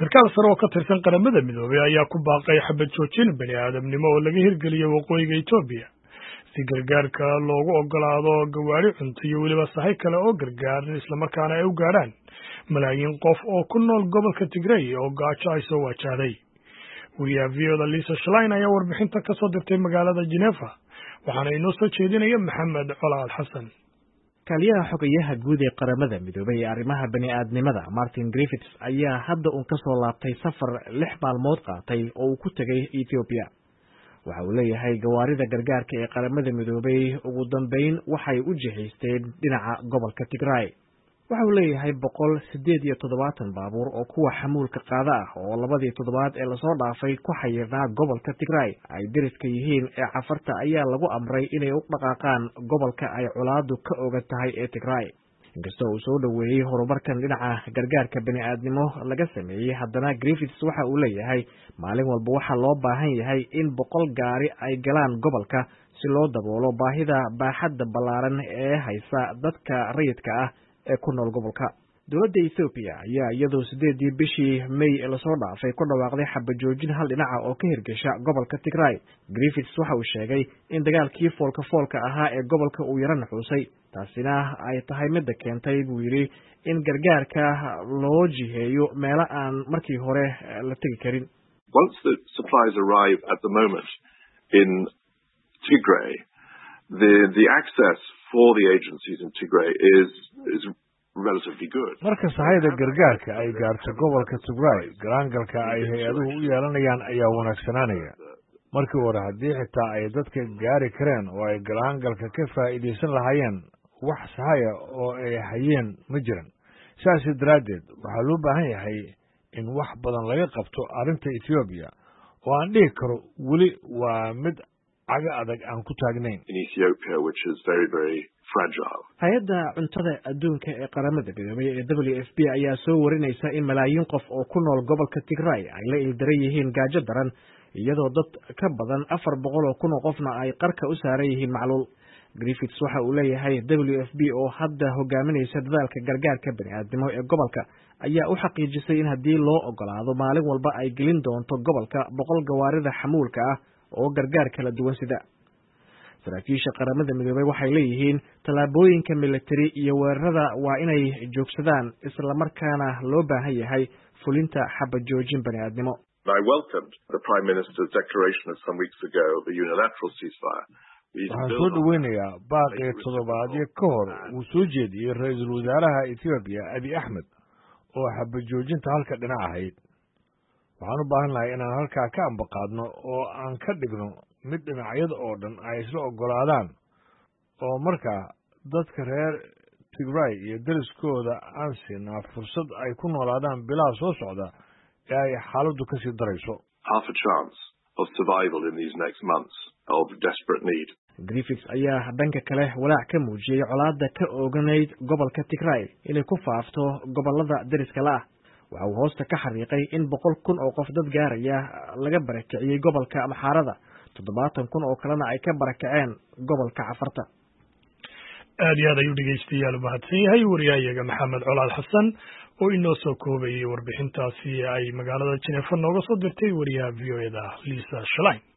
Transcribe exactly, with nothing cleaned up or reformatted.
sarkaal sare oo ka tirsan qaramada midoobay ayaa ku baaqay xabad joojin bani aadamnimo oo laga hirgeliyay waqooyiga Itoobiya si gargaarka loogu ogolaado gawaari cunto iyo weliba sahay kale oo gargaar isla markaana ay u gaaraan malaayiin qof oo ku nool gobolka Tigray oo gaajo ay soo wajahday. wariyaha V O da Lisa Schlein ayaa warbixinta ka soo dirtay magaalada Geneva waxaana inoo soo jeedinaya Maxamed Colaal Xasan. kaliyaha xogayaha guud ee qaramada midoobay ee arrimaha bani'aadnimada Martin Griffiths ayaa hadda uun ka soo laabtay safar lix maalmood qaatay oo uu ku tegay Ethiopia. waxa uu leeyahay gawaarida gargaarka ee qaramada midoobay ugu dambeyn waxay u jihaysteen dhinaca gobolka Tigray. waxa uu leeyahay boqol sideed iyo toddobaatan baabuur oo kuwa xamuulka qaada ah oo labadii toddobaad ee lasoo dhaafay ku xayirnaa gobolka Tigray ay deriska yihiin ee cafarta ayaa lagu amray inay u dhaqaaqaan gobolka ay colaadu ka ogan tahay ee Tigray. inkastoo uu soo dhoweeyey horumarkan dhinaca gargaarka bani'aadnimo laga sameeyey, haddana Griffiths waxa uu leeyahay maalin walba waxaa loo baahan yahay in boqol gaari ay galaan gobolka si loo daboolo baahida baaxadda ballaaran ee haysa dadka rayidka ah ee ku nool gobolka. dowladda Ethiopia ayaa iyadoo sideedii bishii May lasoo dhaafay ku dhawaaqday xabad joojin hal dhinaca oo ka hirgasha gobolka Tigray. Griffiths waxa uu sheegay in dagaalkii foolka foolka ahaa ee gobolka uu yara naxuusay, taasina ay tahay midda keentay buu yidhi in gargaarka loo jiheeyo meelo aan markii hore la tegi karin. Once the supplies arrive at the moment in Tigray, the the access for the agencies in Tigray is is relatively good. marka sahayda gargaarka ay gaarto gobolka Tigray, garaangalka ay hay'aduhu u yeelanayaan ayaa wanaagsanaanaya. markii hore haddii xitaa ay dadka gaari kareen oo ay garaangalka ka faa'iideysan lahaayeen, wax sahaya oo ay hayeen ma jiran. sidaas daraaddeed waxaa loo baahan yahay in wax badan laga qabto arrinta Ethiopia oo aan dhihi karo weli waa mid caga adag aan ku taagnayn. In Ethiopia, which is very very fragile. hay'adda cuntada adduunka ee qaramada midoobay ee W F P ayaa soo warinaysa in malaayiin qof oo ku nool gobolka Tigray ay la ildaran yihiin gaajo daran, iyadoo dad ka badan afar boqol oo kun oo qofna ay qarka u saaran yihiin macluul. Griffiths waxa uu leeyahay W F P oo hadda hogaaminaysa dadaalka gargaarka bani'aadnimo ee gobolka ayaa u xaqiijisay in haddii loo ogolaado maalin walba ay gelin doonto gobolka boqol gawaarida xamuulka ah oo gargaar kala duwan sida. saraakiisha qaramada midoobay waxay leeyihiin tallaabooyinka military iyo weerarada waa inay joogsadaan isla markaana loo baahan yahay fulinta xabad joojin bani'aadnimo. I welcomed the Prime Minister's declaration of some weeks ago of a unilateral ceasefire. waxaan soo dhoweynayaa baaqii toddobaadyo ka hor uu soo jeediyey ra-iisul wasaaraha Ethiopia Abiy Ahmed oo xabad joojinta halka dhinac ahayd. waxaan u baahan lahay inaan halkaa ka ambaqaadno oo aan ka dhigno mid dhinacyada oo dhan ay isla ogolaadaan, oo markaa dadka reer Tigray iyo deriskooda aan siinaa fursad ay ku noolaadaan bilaha soo socda ee ay xaaladdu ka sii darayso. Half a chance of survival in these next months of desperate need. Griffiths ayaa dhanka kale walaac ka muujiyey colaadda ka ooganayd gobolka Tigray inay ku faafto gobolada deriska la ah. waxa uu hoosta ka xariiqay in boqol kun oo qof dad gaaraya laga barakiciyey gobolka Amxaarada, toddobaatan kun oo kalena ay ka barakaceen gobolka Cafarta. aad iyo aad ayuu dhegeystayaal u mahadsan yahay wariyahayaga Maxamed Colaal Xasan oo inoo soo koobayay warbixintaasi ay magaalada Geneva nooga soo dirtay wariyaha V O da Lisa Schlein.